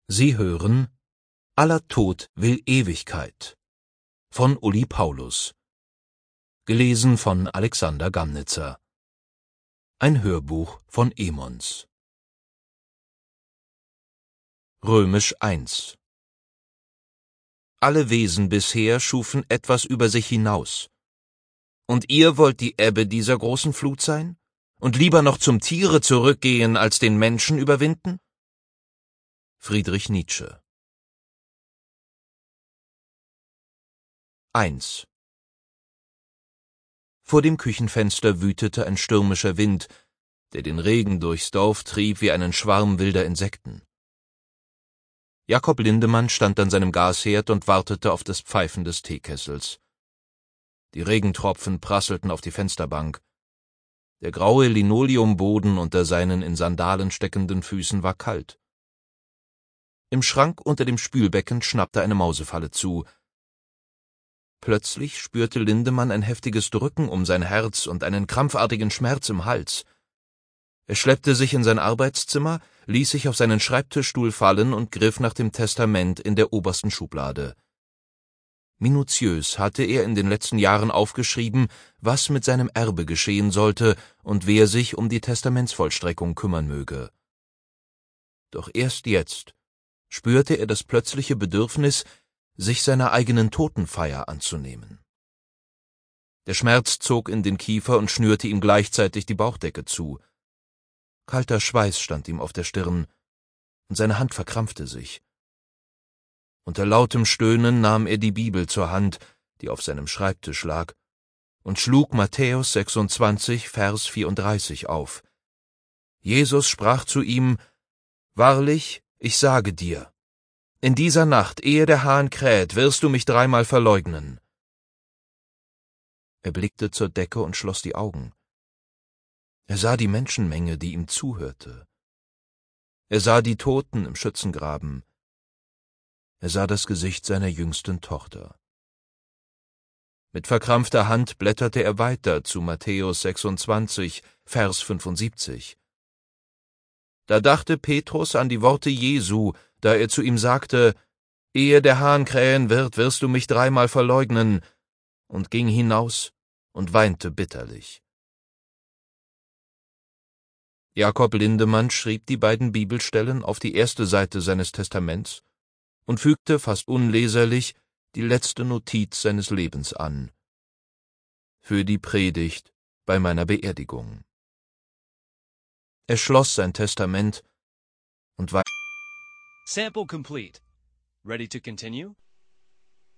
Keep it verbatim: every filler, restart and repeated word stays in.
Sie hören Aller Tod will Ewigkeit von Uli Paulus, gelesen von Alexander Gamnitzer. Ein Hörbuch von Emons. Römisch eins. Alle Wesen bisher schufen etwas über sich hinaus. Und ihr wollt die Ebbe dieser großen Flut sein? Und lieber noch zum Tiere zurückgehen, als den Menschen überwinden? Friedrich Nietzsche. eins. Vor dem Küchenfenster wütete ein stürmischer Wind, der den Regen durchs Dorf trieb wie einen Schwarm wilder Insekten. Jakob Lindemann stand an seinem Gasherd und wartete auf das Pfeifen des Teekessels. Die Regentropfen prasselten auf die Fensterbank. Der graue Linoleumboden unter seinen in Sandalen steckenden Füßen war kalt. Im Schrank unter dem Spülbecken schnappte eine Mausefalle zu. Plötzlich spürte Lindemann ein heftiges Drücken um sein Herz und einen krampfartigen Schmerz im Hals. Er schleppte sich in sein Arbeitszimmer, ließ sich auf seinen Schreibtischstuhl fallen und griff nach dem Testament in der obersten Schublade. Minutiös hatte er in den letzten Jahren aufgeschrieben, was mit seinem Erbe geschehen sollte und wer sich um die Testamentsvollstreckung kümmern möge. Doch erst jetzt spürte er das plötzliche Bedürfnis, sich seiner eigenen Totenfeier anzunehmen. Der Schmerz zog in den Kiefer und schnürte ihm gleichzeitig die Bauchdecke zu. Kalter Schweiß stand ihm auf der Stirn, und seine Hand verkrampfte sich. Unter lautem Stöhnen nahm er die Bibel zur Hand, die auf seinem Schreibtisch lag, und schlug Matthäus sechsundzwanzig, Vers vierunddreißig auf. Jesus sprach zu ihm: »Wahrlich, ich sage dir, in dieser Nacht, ehe der Hahn kräht, wirst du mich dreimal verleugnen.« Er blickte zur Decke und schloss die Augen. Er sah die Menschenmenge, die ihm zuhörte. Er sah die Toten im Schützengraben. Er sah das Gesicht seiner jüngsten Tochter. Mit verkrampfter Hand blätterte er weiter zu Matthäus sechsundzwanzig, Vers fünfundsiebzig. Da dachte Petrus an die Worte Jesu, da er zu ihm sagte: »Ehe der Hahn krähen wird, wirst du mich dreimal verleugnen«, und ging hinaus und weinte bitterlich. Jakob Lindemann schrieb die beiden Bibelstellen auf die erste Seite seines Testaments und fügte fast unleserlich die letzte Notiz seines Lebens an: »Für die Predigt bei meiner Beerdigung.« Er schloss sein Testament und war Sample complete. Ready to continue?